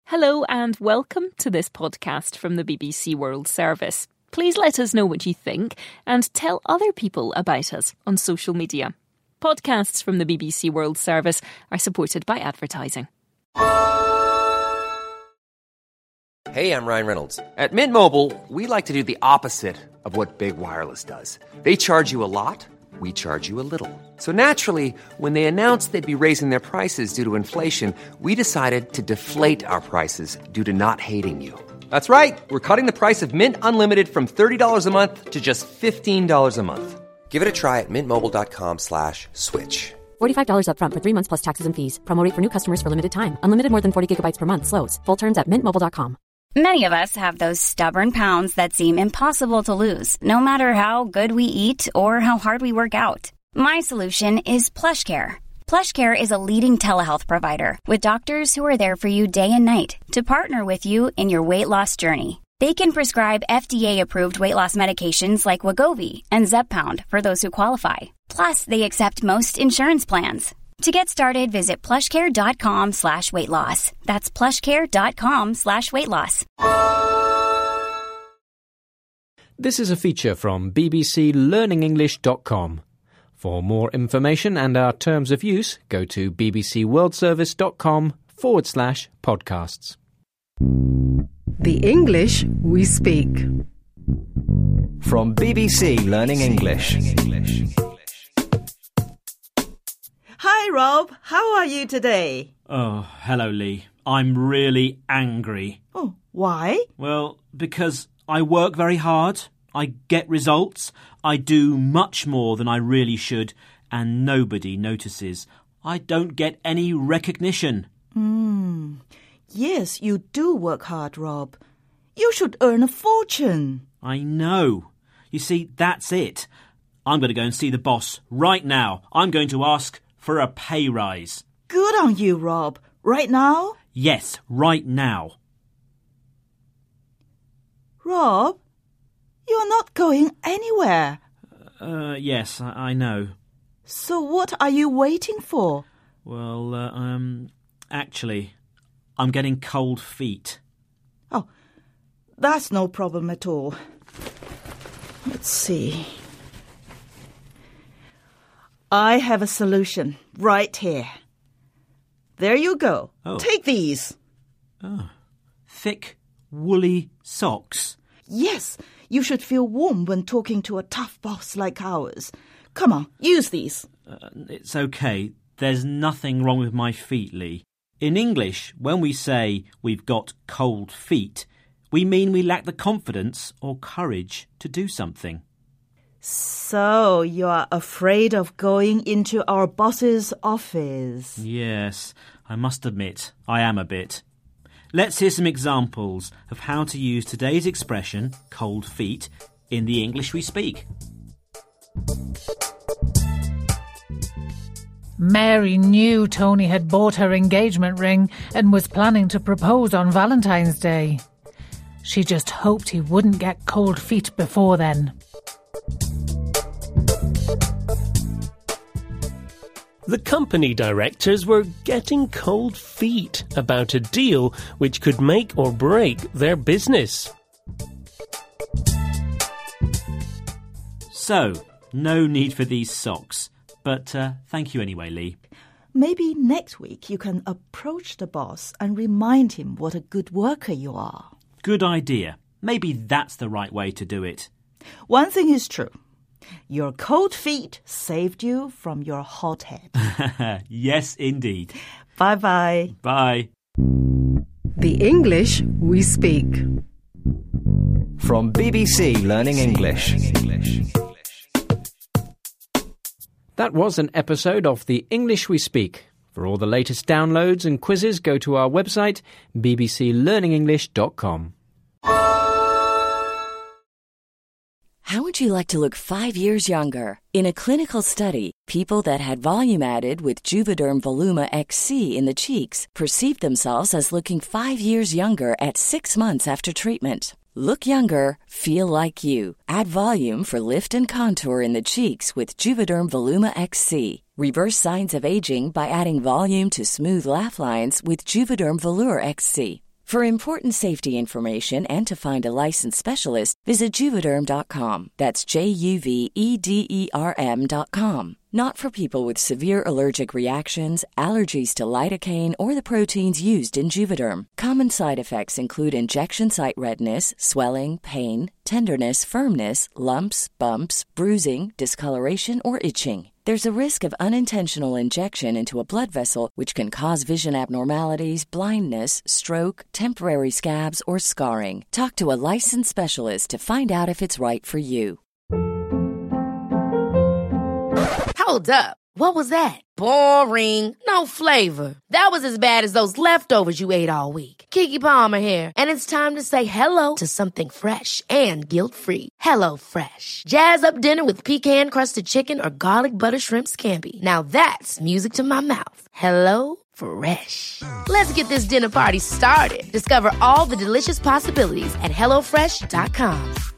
Hello and welcome to this podcast from the BBC World Service. Please let us know what you think and tell other people about us on social media. Podcasts from the BBC World Service are supported by advertising. Hey, I'm Ryan Reynolds. At Mint Mobile, we like to do the opposite of what Big Wireless does. They charge you a lot, we charge you a little. So naturally, when they announced they'd be raising their prices due to inflation, we decided to deflate our prices due to not hating you. That's right. We're cutting the price of Mint Unlimited from $30 a month to just $15 a month. Give it a try at mintmobile.com/switch. $45 up front for 3 months plus taxes and fees. Promo rate for new customers for limited time. Unlimited more than 40 gigabytes per month. Slows full terms at mintmobile.com. Many of us have those stubborn pounds that seem impossible to lose, no matter how good we eat or how hard we work out. My solution is PlushCare. PlushCare is a leading telehealth provider with doctors who are there for you day and night to partner with you in your weight loss journey. They can prescribe FDA-approved weight loss medications like Wegovy and Zepbound for those who qualify. Plus, they accept most insurance plans. To get started, visit plushcare.com/weightloss. That's plushcare.com/weightloss. This is a feature from bbclearningenglish.com. For more information and our terms of use, go to bbcworldservice.com/podcasts. The English we speak. From BBC Learning English. Hi, Rob. How are you today? Oh, hello, Lee. I'm really angry. Oh, why? Well, because I work very hard, I get results, I do much more than I really should, and nobody notices. I don't get any recognition. Yes, you do work hard, Rob. You should earn a fortune. I know. You see, that's it. I'm going to go and see the boss right now. I'm going to ask for a pay rise. Good on you, Rob. Right now? Yes, right now. Rob, you're not going anywhere. Yes, I know. So what are you waiting for? Well, actually, I'm getting cold feet. Oh, that's no problem at all. Let's see. I have a solution right here. There you go. Oh. Take these. Oh, thick, woolly socks. Yes, you should feel warm when talking to a tough boss like ours. Come on, use these. It's okay. There's nothing wrong with my feet, Lee. In English, when we say we've got cold feet, we mean we lack the confidence or courage to do something. So, you are afraid of going into our boss's office? Yes, I must admit, I am a bit. Let's hear some examples of how to use today's expression, cold feet, in the English we speak. Mary knew Tony had bought her engagement ring and was planning to propose on Valentine's Day. She just hoped he wouldn't get cold feet before then. The company directors were getting cold feet about a deal which could make or break their business. So, no need for these socks. But thank you anyway, Lee. Maybe next week you can approach the boss and remind him what a good worker you are. Good idea. Maybe that's the right way to do it. One thing is true. Your cold feet saved you from your hot head. Yes, indeed. Bye-bye. Bye. The English we speak. From BBC Learning English. That was an episode of The English We Speak. For all the latest downloads and quizzes, go to our website, bbclearningenglish.com. How would you like to look 5 years younger? In a clinical study, people that had volume added with Juvederm Voluma XC in the cheeks perceived themselves as looking 5 years younger at 6 months after treatment. Look younger, feel like you. Add volume for lift and contour in the cheeks with Juvederm Voluma XC. Reverse signs of aging by adding volume to smooth laugh lines with Juvederm Volure XC. For important safety information and to find a licensed specialist, visit Juvederm.com. That's JUVEDERM.com. Not for people with severe allergic reactions, allergies to lidocaine, or the proteins used in Juvederm. Common side effects include injection site redness, swelling, pain, tenderness, firmness, lumps, bumps, bruising, discoloration, or itching. There's a risk of unintentional injection into a blood vessel, which can cause vision abnormalities, blindness, stroke, temporary scabs, or scarring. Talk to a licensed specialist to find out if it's right for you. Hold up. What was that? Boring. No flavor. That was as bad as those leftovers you ate all week. Keke Palmer here, and it's time to say hello to something fresh and guilt-free. Hello Fresh. Jazz up dinner with pecan-crusted chicken or garlic butter shrimp scampi. Now that's music to my mouth. Hello Fresh. Let's get this dinner party started. Discover all the delicious possibilities at HelloFresh.com.